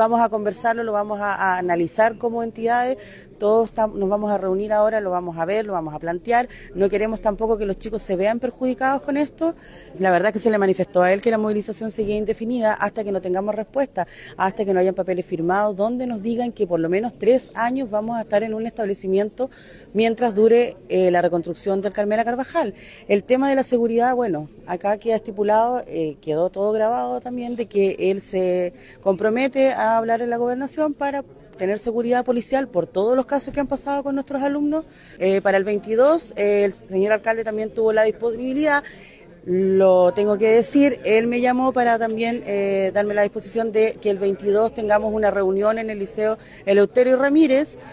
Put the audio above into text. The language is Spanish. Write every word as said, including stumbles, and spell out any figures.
vamos a conversarlo, lo vamos a, a analizar como entidades, todos estamos, nos vamos a reunir ahora, lo vamos a ver, lo vamos a plantear, no queremos tampoco que los chicos se vean perjudicados con esto. La verdad es que se le manifestó a él que la movilización seguía indefinida hasta que no tengamos respuesta, hasta que no hayan papeles firmados donde nos digan que por lo menos tres años vamos a estar en un establecimiento mientras dure eh, la reconstrucción del Carmela Carvajal. El tema de la seguridad, bueno, acá queda estipulado, eh, quedó todo grabado también, de que él se compromete a hablar en la gobernación para tener seguridad policial por todos los casos que han pasado con nuestros alumnos. Eh, para el veintidós, eh, el señor alcalde también tuvo la disponibilidad, lo tengo que decir, él me llamó para también eh, darme la disposición de que el veintidós tengamos una reunión en el Liceo Eleuterio Ramírez.